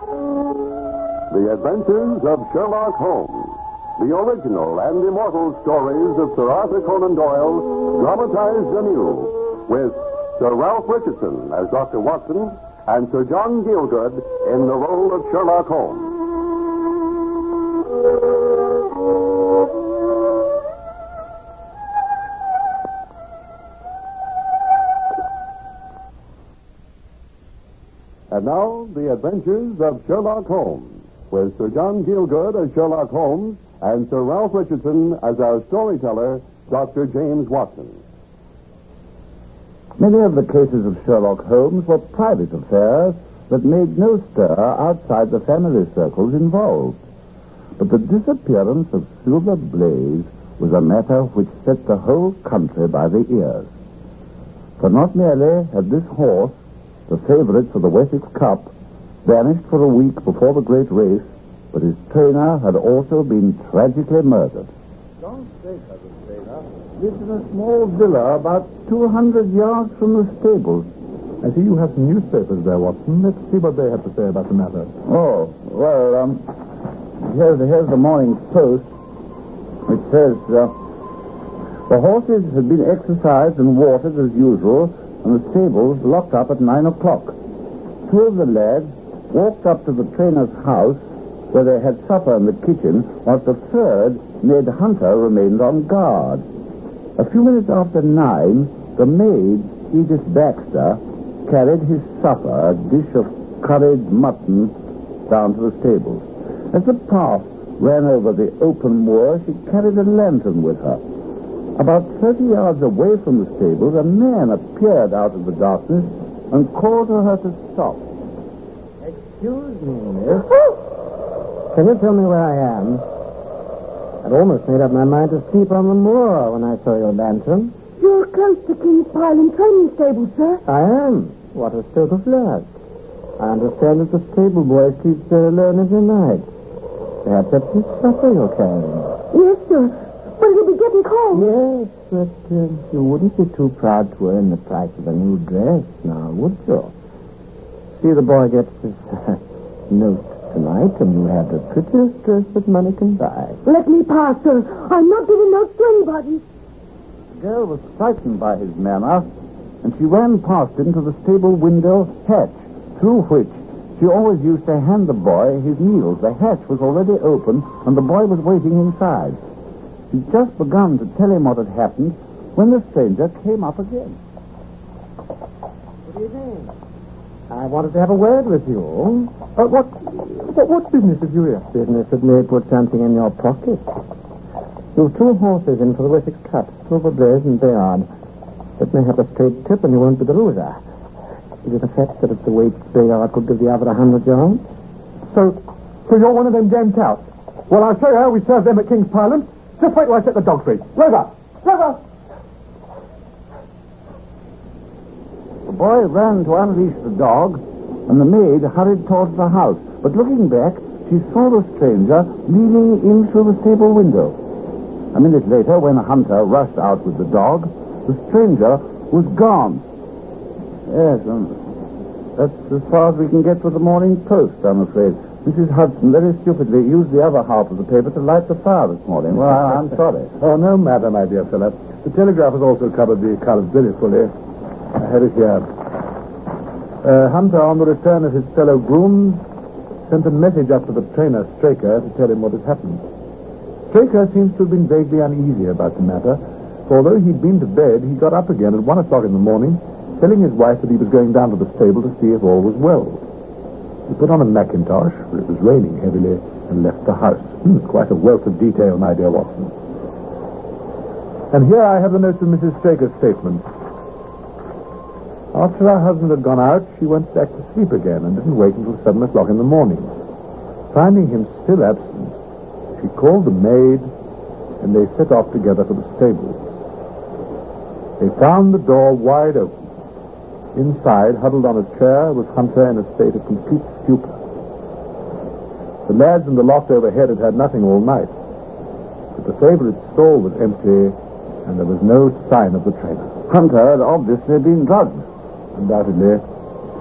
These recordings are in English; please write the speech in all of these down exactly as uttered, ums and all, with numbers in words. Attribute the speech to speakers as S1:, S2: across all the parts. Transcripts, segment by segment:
S1: The Adventures of Sherlock Holmes. The original and immortal stories of Sir Arthur Conan Doyle, dramatized anew, with Sir Ralph Richardson as Doctor Watson and Sir John Gielgud in the role of Sherlock Holmes. And now, The Adventures of Sherlock Holmes, with Sir John Gielgud as Sherlock Holmes and Sir Ralph Richardson as our storyteller, Doctor James Watson.
S2: Many of the cases of Sherlock Holmes were private affairs that made no stir outside the family circles involved. But the disappearance of Silver Blaze was a matter which set the whole country by the ears. For not merely had this horse, the favorite for the Wessex Cup, vanished for a week before the great race, but his trainer had also been tragically murdered. John Straker, the trainer, lived in a small villa about two hundred yards from the stables.
S3: I see you have some newspapers there, Watson. Let's see what they have to say about the matter.
S2: Oh, well, um, here's, here's the Morning Post. It says, uh, the horses had been exercised and watered as usual, and the stables locked up at nine o'clock. Two of the lads walked up to the trainer's house, where they had supper in the kitchen, whilst the third, Ned Hunter, remained on guard. A few minutes after nine, the maid, Edith Baxter, carried his supper, a dish of curried mutton, down to the stables. As the path ran over the open moor, she carried a lantern with her. About thirty yards away from the stables, a man appeared out of the darkness and called to her to stop.
S4: Excuse me, miss. Can you tell me where I am? I'd almost made up my mind to sleep on the moor when I saw your lantern.
S5: You're close to King's Pyland training stable, sir.
S4: I am. What a stroke of luck. I understand that the stable boy sleeps there alone every night. Perhaps that's his supper you're carrying.
S5: Yes, sir. But it'll be getting cold.
S4: Yes, but uh, you wouldn't be too proud to earn the price of a new dress now, would you? See, the boy gets this uh, note tonight, and you have the prettiest dress that money can buy.
S5: Let me pass, sir. I'm not giving notes to anybody.
S2: The girl was frightened by his manner, and she ran past him to the stable window hatch, through which she always used to hand the boy his meals. The hatch was already open, and the boy was waiting inside. She'd just begun to tell him what had happened when the stranger came up again.
S4: Good evening. I wanted to have a word with you.
S3: Uh, what, what what business is you here?
S4: Business that may put something in your pocket. You've two horses in for the Wessex Cup, Silver Blaze and Bayard. Let me have a straight tip and you won't be the loser. Is it a fact that at the weight Bayard could give the other a hundred yards?
S3: So, so you're one of them damn touts. Well, I'll show you how we serve them at King's Pyland. Just wait till I set the dog free. Rover! Rover!
S2: The boy ran to unleash the dog, and the maid hurried towards the house. But looking back, she saw the stranger leaning in through the stable window. A minute later, when Hunter rushed out with the dog, the stranger was gone. Yes, um, that's as far as we can get with the Morning Post, I'm afraid. Missus Hudson very stupidly used the other half of the paper to light the fire this morning. Well, I'm sorry.
S3: Oh, no matter, my dear fellow. The Telegraph has also covered the columns very fully. I had it here. Uh, Hunter, on the return of his fellow grooms, sent a message up to the trainer, Straker, to tell him what had happened. Straker seems to have been vaguely uneasy about the matter, for although he'd been to bed, he got up again at one o'clock in the morning, telling his wife that he was going down to the stable to see if all was well. He put on a mackintosh, for it was raining heavily, and left the house. Hmm, quite a wealth of detail, my dear Watson. And here I have the notes of Missus Straker's statement. After her husband had gone out, she went back to sleep again and didn't wake until seven o'clock in the morning. Finding him still absent, she called the maid, and they set off together for the stables. They found the door wide open. Inside, huddled on a chair, was Hunter in a state of complete stupor. The lads in the loft overhead had had nothing all night, but the favorite's stall was empty, and there was no sign of the trainer.
S2: Hunter had obviously been drugged.
S3: Undoubtedly.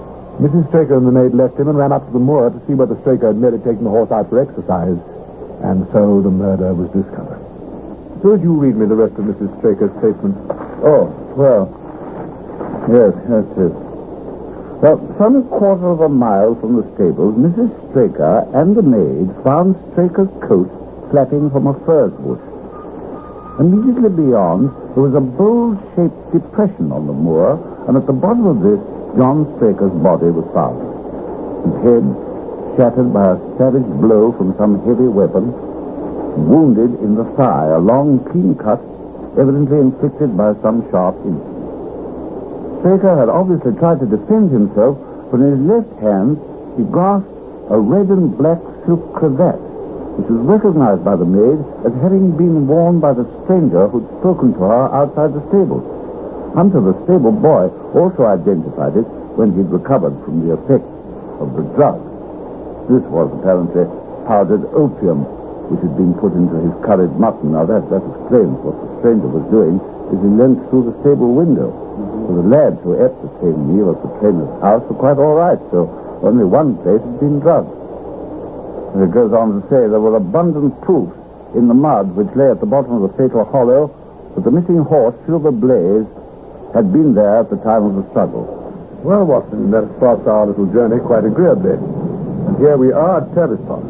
S3: Missus Straker and the maid left him and ran up to the moor to see whether Straker had merely taken the horse out for exercise. And so the murder was discovered. Suppose you read me the rest of Missus Straker's statement.
S2: Oh, well. Yes, that's it. Well, some quarter of a mile from the stables, Missus Straker and the maid found Straker's coat flapping from a furze bush. Immediately beyond, there was a bowl-shaped depression on the moor, and at the bottom of this, John Straker's body was found. His head shattered by a savage blow from some heavy weapon, wounded in the thigh, a long, clean cut, evidently inflicted by some sharp insect. Straker had obviously tried to defend himself, but in his left hand he grasped a red and black silk cravat, which was recognized by the maid as having been worn by the stranger who'd spoken to her outside the stable. Hunter, the stable boy, also identified it when he'd recovered from the effects of the drug. This was apparently powdered opium, which had been put into his curried mutton. Now that, that explains what the stranger was doing, as he leant through the stable window. Mm-hmm. For the lads who ate the same meal at the trainer's house were quite all right, so only one place had been drugged. And it goes on to say there were abundant proofs in the mud which lay at the bottom of the fatal hollow that the missing horse, Silver Blaze, had been there at the time of the struggle.
S3: Well, Watson, that starts our little journey quite agreeably. And here we are at Tavistock.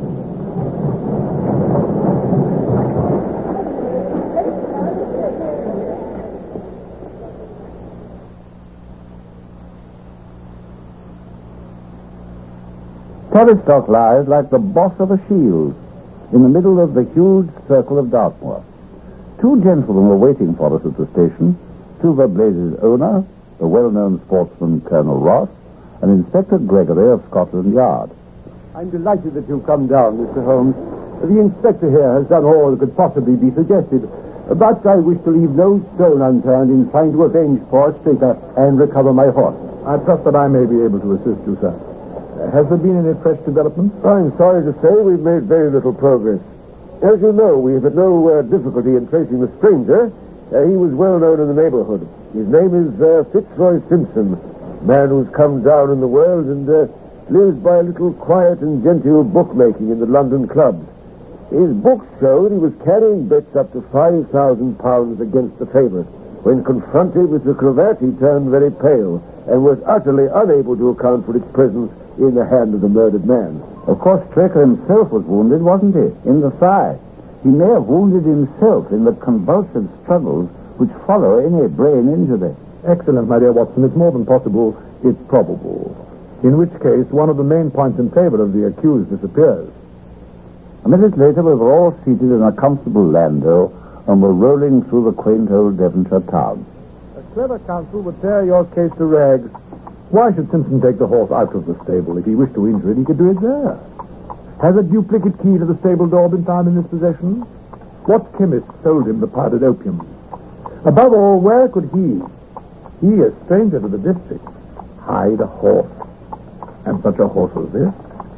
S2: Tavistock lies like the boss of a shield in the middle of the huge circle of Dartmoor. Two gentlemen were waiting for us at the station, Silver Blaze's owner, the well-known sportsman Colonel Ross, and Inspector Gregory of Scotland Yard.
S6: I'm delighted that you've come down, Mister Holmes. The inspector here has done all that could possibly be suggested, but I wish to leave no stone unturned in trying to avenge poor Straker and recover my horse.
S3: I trust that I may be able to assist you, sir. Uh, has there been any fresh developments?
S6: I'm sorry to say we've made very little progress. As you know, we've had no uh, difficulty in tracing the stranger. Uh, he was well known in the neighborhood. His name is uh, Fitzroy Simpson, man who's come down in the world and uh, lives by a little quiet and genteel bookmaking in the London clubs. His books showed he was carrying bets up to five thousand pounds against the favorite. When confronted with the cravat, he turned very pale and was utterly unable to account for its presence in the hand of the murdered man.
S2: Of course, Straker himself was wounded, wasn't he? In the thigh. He may have wounded himself in the convulsive struggles which follow any brain injury.
S3: Excellent, my dear Watson. It's more than possible, it's probable. In which case, one of the main points in favor of the accused disappears.
S2: A minute later, we were all seated in a comfortable landau and were rolling through the quaint old Devonshire town.
S3: A clever counsel would tear your case to rags. Why should Simpson take the horse out of the stable? If he wished to injure it, he could do it there. Has a duplicate key to the stable door been found in his possession? What chemist sold him the powdered opium? Above all, where could he, he, a stranger to the district, hide a horse? And such a horse as this?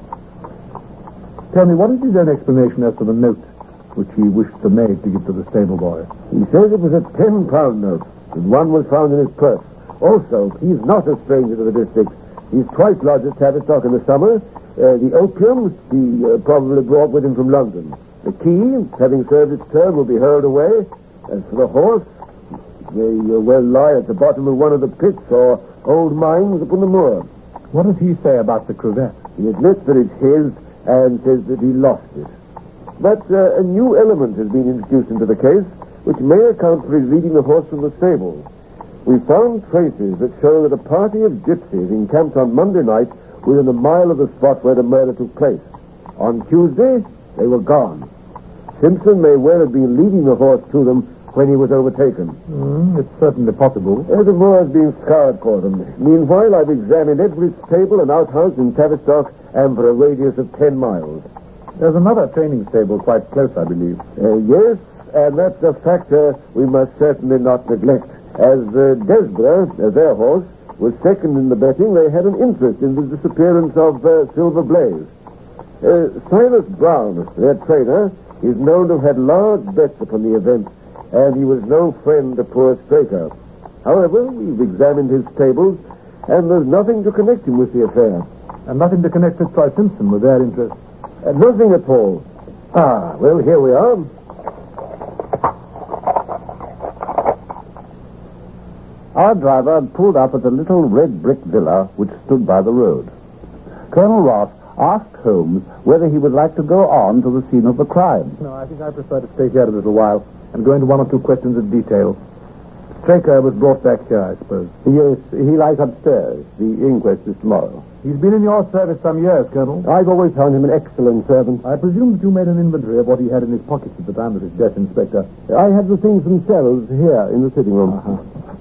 S3: Tell me, what is his own explanation as to the note which he wished the maid to give to the stable boy?
S6: He says it was a ten-pound note, and one was found in his purse. Also, he's not a stranger to the district. He's twice lodged at Tavistock in the summer. Uh, the opium he uh, probably brought with him from London. The key, having served its term, will be hurled away. As for the horse, may uh, well lie at the bottom of one of the pits or old mines upon the moor.
S3: What does he say about the cravat?
S6: He admits that it's his and says that he lost it. But uh, a new element has been introduced into the case, which may account for his leading the horse from the stable. We found traces that show that a party of gypsies encamped on Monday night within a mile of the spot where the murder took place. On Tuesday, they were gone. Simpson may well have been leading the horse to them when he was overtaken.
S3: Mm, it's certainly possible.
S6: Uh, the moor's been scoured for them. Meanwhile, I've examined every stable and outhouse in Tavistock and for a radius of ten miles.
S3: There's another training stable quite close, I believe.
S6: Uh, yes, and that's a factor we must certainly not neglect. As uh, Desborough, uh, their horse, was second in the betting, they had an interest in the disappearance of uh, Silver Blaze. Uh, Silas Brown, their trainer, is known to have had large bets upon the event, and he was no friend to poor Straker. However, we've examined his stables, and there's nothing to connect him with the affair.
S3: And nothing to connect Fitzroy Simpson with their interests.
S6: Uh, nothing at all. Ah, well, here we are.
S2: Our driver had pulled up at a little red brick villa which stood by the road. Colonel Ross asked Holmes whether he would like to go on to the scene of the crime.
S3: No, I think I prefer to stay here a little while and go into one or two questions of detail. Straker was brought back here, I suppose.
S2: Yes, he lies upstairs. The inquest is tomorrow.
S3: He's been in your service some years, Colonel.
S6: I've always found him an excellent servant.
S3: I presume that you made an inventory of what he had in his pockets at the time of his death, Inspector.
S6: I had the things themselves here in the sitting room.
S3: Uh-huh.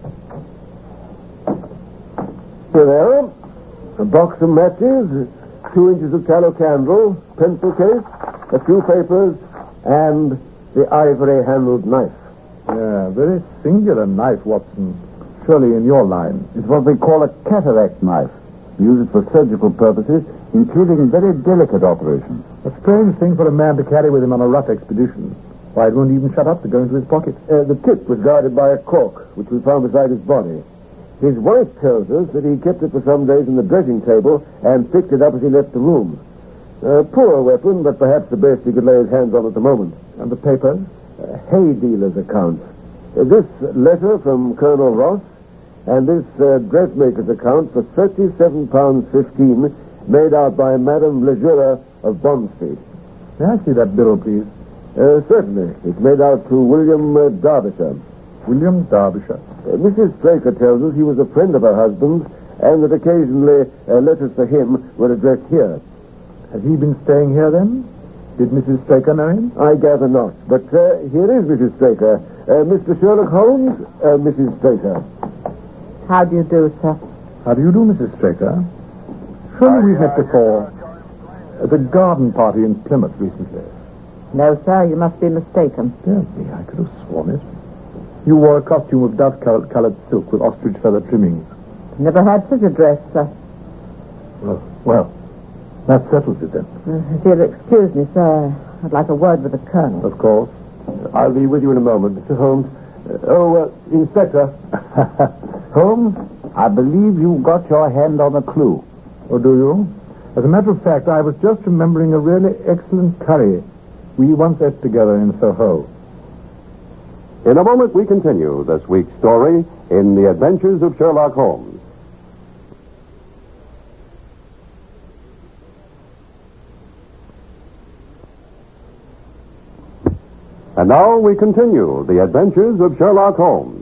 S6: Here they are. A box of matches, two inches of tallow candle, pencil case, a few papers, and the ivory-handled knife.
S3: Yeah, very singular knife, Watson. Surely in your line.
S2: It's what they call a cataract knife. We use it for surgical purposes, including very delicate operations.
S3: A strange thing for a man to carry with him on a rough expedition. Why, it won't even shut up to go into his pocket.
S6: Uh, the tip was guarded by a cork, which we found beside his body. His wife tells us that he kept it for some days on the dressing table and picked it up as he left the room. A poor weapon, but perhaps the best he could lay his hands on at the moment.
S3: And the papers?
S6: Uh, hay dealer's accounts. Uh, this letter from Colonel Ross and this uh, dressmaker's account for thirty-seven pounds fifteen made out by Madame Lejeura of Bond Street.
S3: May I see that bill, please?
S6: Uh, certainly. It's made out to William uh, Derbyshire.
S3: William Derbyshire.
S6: Uh, Missus Straker tells us he was a friend of her husband's and that occasionally uh, letters for him were addressed here.
S3: Has he been staying here, then? Did Missus Straker know him?
S6: I gather not. But uh, here is Missus Straker. Uh, Mister Sherlock Holmes, uh, Missus Straker.
S7: How do you do, sir?
S3: How do you do, Missus Straker? Surely we've met before at a garden party in Plymouth recently.
S7: No, sir, you must be mistaken.
S3: Dear me, I could have sworn it. You wore a costume of dove-colored silk with ostrich feather trimmings.
S7: Never had such a dress, sir.
S3: Well, well, that settles it then.
S7: Uh, if you'll excuse me, sir, I'd like a word with the colonel.
S3: Of course.
S6: I'll be with you in a moment, Mister Holmes. Uh, oh, uh, Inspector.
S2: Holmes, I believe you got your hand on a clue.
S3: Oh, do you? As a matter of fact, I was just remembering a really excellent curry we once ate together in Soho.
S1: In a moment, we continue this week's story in The Adventures of Sherlock Holmes. And now we continue The Adventures of Sherlock Holmes.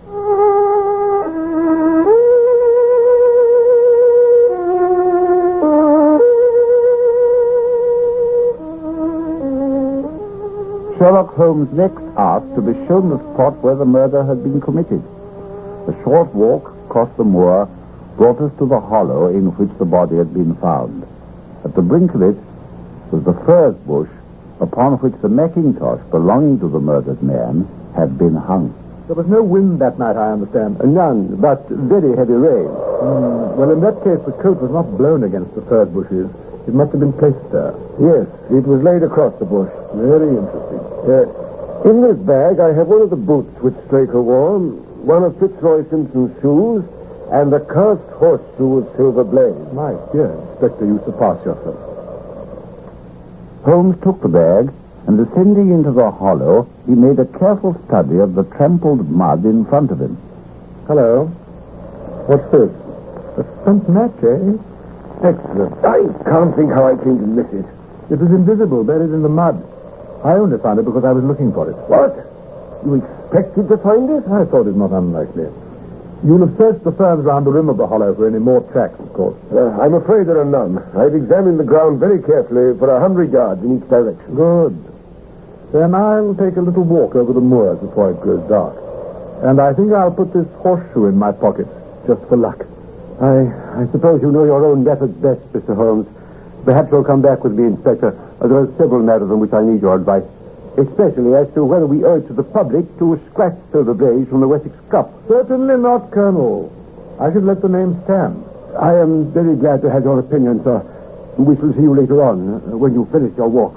S2: Sherlock Holmes next asked to be shown the spot where the murder had been committed. A short walk across the moor brought us to the hollow in which the body had been found. At the brink of it was the furze bush upon which the Mackintosh belonging to the murdered man had been hung.
S3: There was no wind that night, I understand.
S6: None, but very heavy rain.
S3: Mm, well, in that case, the coat was not blown against the furze bushes. It must have been placed there.
S6: Yes, it was laid across the bush.
S3: Very interesting.
S6: Uh, in this bag, I have one of the boots which Straker wore, one of Fitzroy Simpson's shoes, and a cast horseshoe of Silver Blaze.
S3: My dear Inspector, you surpass yourself.
S2: Holmes took the bag, and descending into the hollow, he made a careful study of the trampled mud in front of him.
S3: Hello. What's this? A spent match, eh? Excellent.
S6: I can't think how I came to miss it.
S3: It was invisible, buried in the mud. I only found it because I was looking for it.
S6: What? You expected to find it?
S3: I thought it not unlikely. You'll have searched the ferns round the rim of the hollow for any more tracks, of course.
S6: Uh, I'm afraid there are none. I've examined the ground very carefully for a hundred yards in each direction.
S3: Good. Then I'll take a little walk over the moors before it grows dark. And I think I'll put this horseshoe in my pocket, just for luck.
S6: I I suppose you know your own methods best, Mister Holmes. Perhaps you'll come back with me, Inspector. Uh, there are several matters on which I need your advice, especially as to whether we owe it to the public to scratch Silver Blaze from the Wessex Cup.
S3: Certainly not, Colonel. I should let the name stand.
S6: I am very glad to have your opinion, sir. We shall see you later on, uh, when you finish your walk.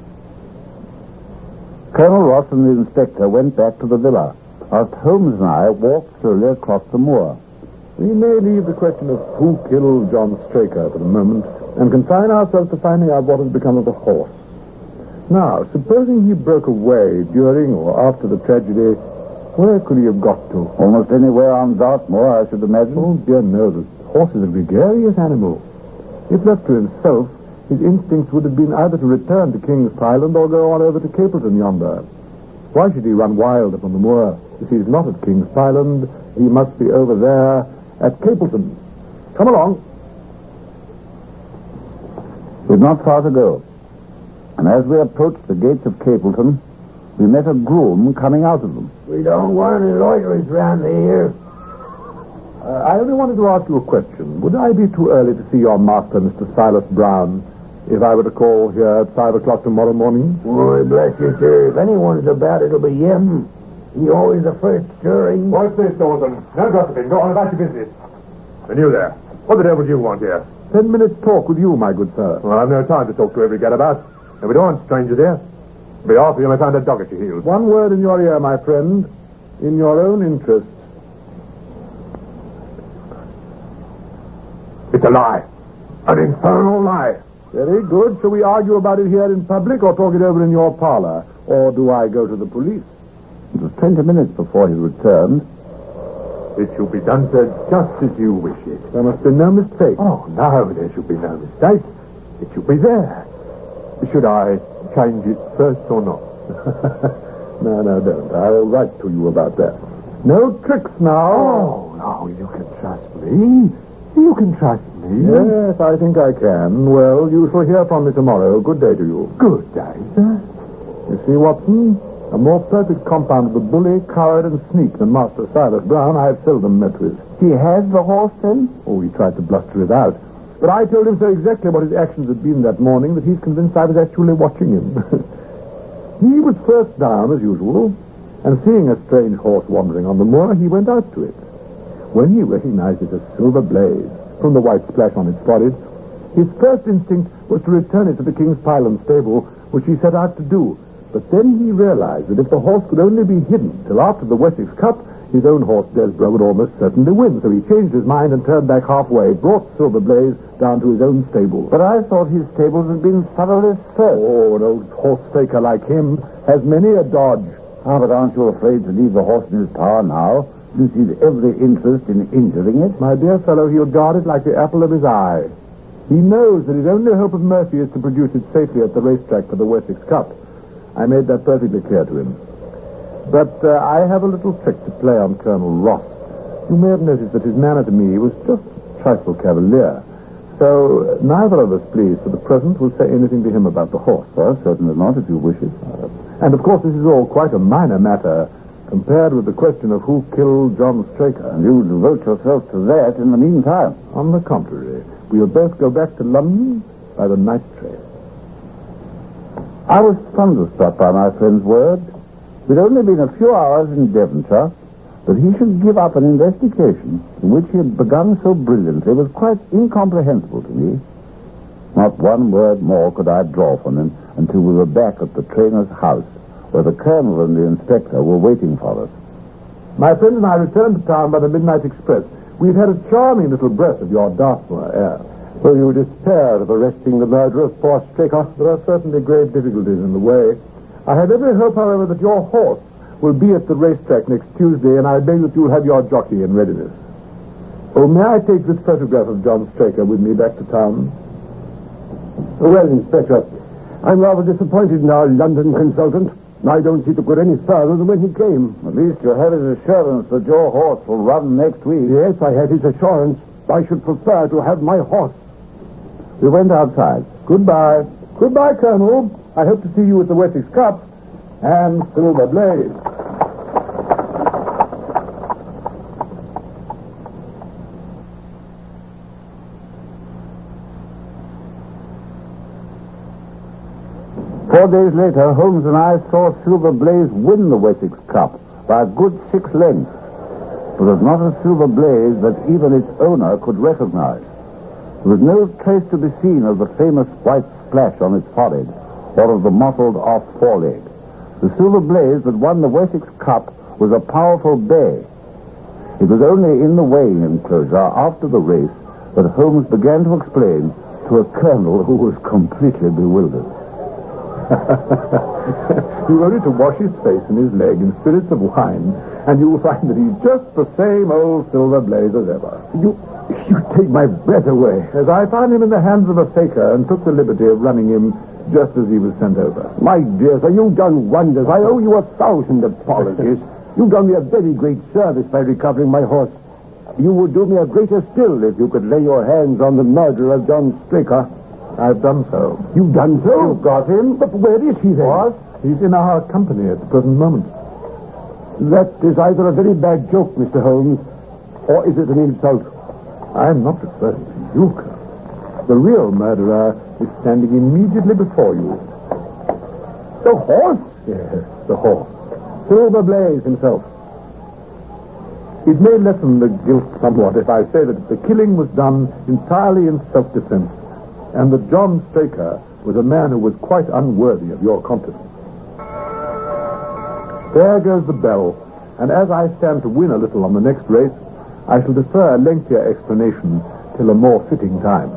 S2: Colonel Ross and the inspector went back to the villa, whilst Holmes and I walked slowly across the moor.
S3: We may leave the question of who killed John Straker for the moment and confine ourselves to finding out what has become of the horse. Now, supposing he broke away during or after the tragedy, where could he have got to?
S2: Almost anywhere on Dartmoor, I should imagine.
S3: Oh, dear no. The horse is a gregarious animal. If left to himself, his instincts would have been either to return to King's Pyland or go on over to Capleton yonder. Why should he run wild upon the moor? If he's not at King's Pyland, he must be over there at Capleton. Come along.
S2: We've not far to go. And as we approached the gates of Capleton, we met a groom coming out of them.
S6: We don't want any loiterers round here.
S3: Uh, I only wanted to ask you a question. Would I be too early to see your master, Mister Silas Brown, if I were to call here at five o'clock tomorrow morning?
S6: Why, bless you, sir. If anyone's about, it'll be him. He always the first stirring.
S3: What's this, Thornton? No gossiping. Go on about your business. And you there. What the devil do you want here? Ten minutes talk with you, my good sir. Well, I've no time to talk to every gadabout. And we don't want strangers here. It'll be awful you may find a dog at your heels. One word in your ear, my friend. In your own interest. It's a lie. An infernal lie. Very good. Shall we argue about it here in public or talk it over in your parlor? Or do I go to the police?
S2: It was twenty minutes before he returned.
S3: It shall be done, sir, just as you wish it. There must be no mistake. Oh, no, there shall be no mistake. It shall be there. Should I change it first or not? no, no, don't. I'll write to you about that. No tricks now. Oh, no, you can trust me. You can trust me. Yes, I think I can. Well, you shall hear from me tomorrow. Good day to you. Good day, sir. You see, Watson, a more perfect compound of the bully, coward, and sneak than Master Silas Brown I have seldom met with.
S2: He has the horse, then?
S3: Oh, he tried to bluster it out. But I told him so exactly what his actions had been that morning that he's convinced I was actually watching him. He was first down, as usual, and seeing a strange horse wandering on the moor, he went out to it. When he recognized it as Silver Blaze, from the white splash on its forehead, his first instinct was to return it to the King's Pyland stable, which he set out to do. But then he realized that if the horse could only be hidden till after the Wessex Cup, his own horse, Desborough, would almost certainly win. So he changed his mind and turned back halfway, brought Silver Blaze down to his own stable.
S2: But I thought his stables had been thoroughly searched.
S3: Oh, an old horse faker like him has many a dodge.
S2: Ah, but aren't you afraid to leave the horse in his power now, since he's every interest in injuring it?
S3: My dear fellow, he'll guard it like the apple of his eye. He knows that his only hope of mercy is to produce it safely at the racetrack for the Wessex Cup. I made that perfectly clear to him. But uh, I have a little trick to play on Colonel Ross. You may have noticed that his manner to me was just a trifle cavalier. So uh, neither of us, please, for the present, will say anything to him about the horse.
S2: Well, certainly not, if you wish it.
S3: Uh, and, of course, this is all quite a minor matter compared with the question of who killed John Straker.
S2: And you devote yourself to that in the meantime.
S3: On the contrary, we will both go back to London by the night train.
S2: I was thunderstruck by my friend's word. We'd only been a few hours in Devonshire, but he should give up an investigation in which he had begun so brilliantly was quite incomprehensible to me. Not one word more could I draw from him until we were back at the trainer's house, where the colonel and the inspector were waiting for us.
S3: My friend and I returned to town by the midnight express. We'd had a charming little breath of your Dartmoor air.
S6: So you despaired of arresting the murderer of poor Straker?
S3: There are certainly grave difficulties in the way. I have every hope, however, that your horse will be at the racetrack next Tuesday, and I beg that you'll have your jockey in readiness. Oh, may I take this photograph of John Straker with me back to town?
S6: Well, Inspector, I'm rather disappointed in our London consultant. I don't see to go any further than when he came.
S2: At least you have his assurance that your horse will run next week.
S6: Yes, I have his assurance. I should prefer to have my horse.
S2: We went outside.
S3: Goodbye. Goodbye, Colonel. I hope to see you at the Wessex Cup and Silver Blaze.
S2: Four days later, Holmes and I saw Silver Blaze win the Wessex Cup by a good six lengths. It was not a Silver Blaze that even its owner could recognize. There was no trace to be seen of the famous white splash on its forehead or of the mottled off foreleg. The Silver Blaze that won the Wessex Cup was a powerful bay. It was only in the weighing enclosure after the race that Holmes began to explain to a colonel who was completely bewildered.
S3: You only to wash his face and his leg in spirits of wine, and you will find that he's just the same old Silver Blaze as ever.
S6: You, you take my breath away.
S3: As I found him in the hands of a faker and took the liberty of running him just as he was sent over.
S6: My dear sir, you've done wonders. I owe you a thousand apologies. You've done me a very great service by recovering my horse. You would do me a greater still if you could lay your hands on the murderer of John Straker.
S3: I've done so.
S6: You've done so?
S3: You've got him.
S6: But where is he then?
S3: What? He's in our company at the present moment.
S6: That is either a very bad joke, Mister Holmes, or is it an insult?
S3: I'm not referring to you, Colonel. The real murderer is standing immediately before you.
S6: The horse?
S3: Yes, the horse. Silver Blaze himself. It may lessen the guilt somewhat if I say that the killing was done entirely in self-defense, and that John Straker was a man who was quite unworthy of your confidence. There goes the bell, and as I stand to win a little on the next race, I shall defer a lengthier explanation till a more fitting time.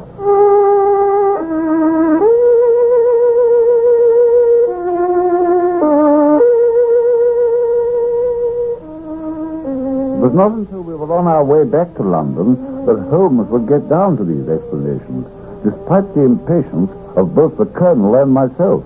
S2: It was not until we were on our way back to London that Holmes would get down to these explanations, despite the impatience of both the Colonel and myself.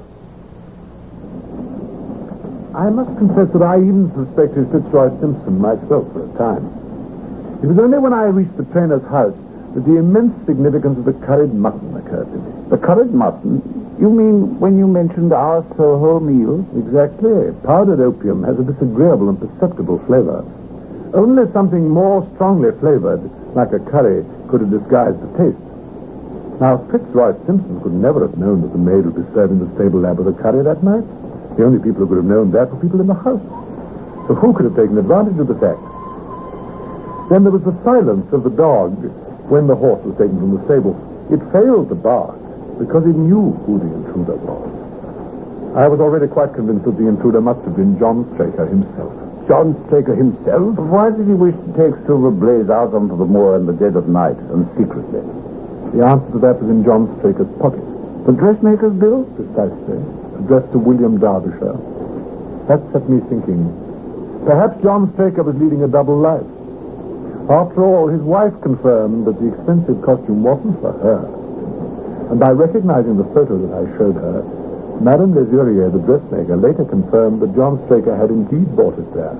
S3: I must confess that I even suspected Fitzroy Simpson myself for a time. It was only when I reached the trainer's house that the immense significance of the curried mutton occurred to me.
S2: The curried mutton? You mean when you mentioned our Soho meal?
S3: Exactly. Powdered opium has a disagreeable and perceptible flavor. Only something more strongly flavored, like a curry, could have disguised the taste. Now, Fitzroy Simpson could never have known that the maid would be serving the stable lab with a curry that night. The only people who could have known that were people in the house. So who could have taken advantage of the fact? Then there was the silence of the dog when the horse was taken from the stable. It failed to bark because it knew who the intruder was. I was already quite convinced that the intruder must have been John Straker himself.
S6: John Straker himself?
S2: Why did he wish to take Silver Blaze out onto the moor in the dead of night and secretly?
S3: The answer to that was in John Straker's pocket.
S2: The dressmaker's bill?
S3: Precisely. Addressed to William Derbyshire. That set me thinking. Perhaps John Straker was leading a double life. After all, his wife confirmed that the expensive costume wasn't for her. And by recognizing the photo that I showed her, Madame Lesurier, the dressmaker, later confirmed that John Straker had indeed bought it there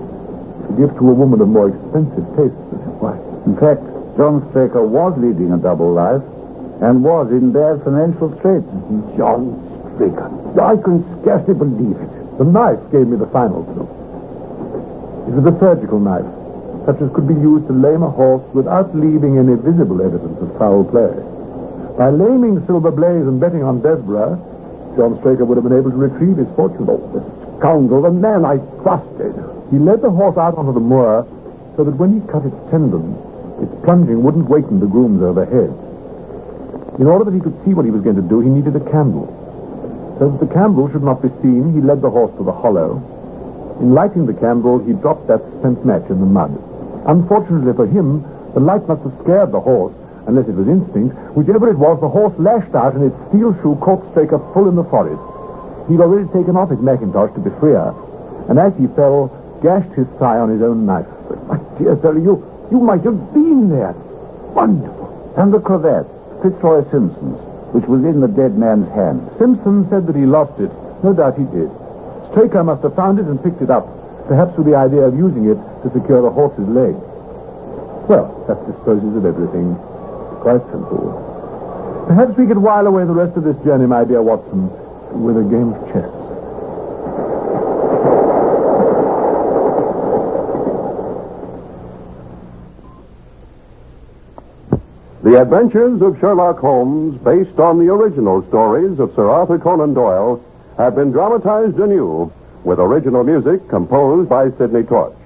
S3: to give to a woman of more expensive tastes than his wife.
S2: In fact, John Straker was leading a double life and was in bad financial straits.
S6: Mm-hmm. John Straker. I can scarcely believe it.
S3: The knife gave me the final clue. It was a surgical knife, such as could be used to lame a horse without leaving any visible evidence of foul play. By laming Silver Blaze and betting on Desborough, John Straker would have been able to retrieve his fortune.
S6: Oh, the scoundrel, the man I trusted.
S3: He led the horse out onto the moor so that when he cut its tendon, its plunging wouldn't waken the grooms overhead. In order that he could see what he was going to do, he needed a candle. So that the candle should not be seen, he led the horse to the hollow. In lighting the candle, he dropped that spent match in the mud. Unfortunately for him, the light must have scared the horse, unless it was instinct. Whichever it was, the horse lashed out and its steel shoe caught Straker full in the forehead. He'd already taken off his mackintosh to be freer, and as he fell, gashed his thigh on his own knife.
S6: But my dear sir, you, you might have been there. Wonderful.
S2: And the cravat, Fitzroy Simpson's, which was in the dead man's hand.
S3: Simpson said that he lost it. No doubt he did. Straker must have found it and picked it up, perhaps with the idea of using it to secure the horse's leg. Well, that disposes of everything. Quite simple. Perhaps we could while away the rest of this journey, my dear Watson, with a game of chess.
S1: The Adventures of Sherlock Holmes, based on the original stories of Sir Arthur Conan Doyle, have been dramatized anew with original music composed by Sidney Torch.